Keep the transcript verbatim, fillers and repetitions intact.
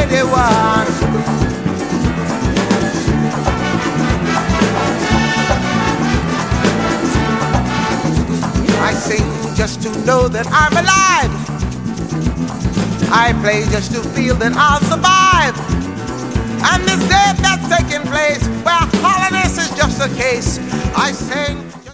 eighty-one. I sing just to know that I'm alive. I play just to feel that I'll survive. And this death that's taking place, where hollowness is just a case, I sing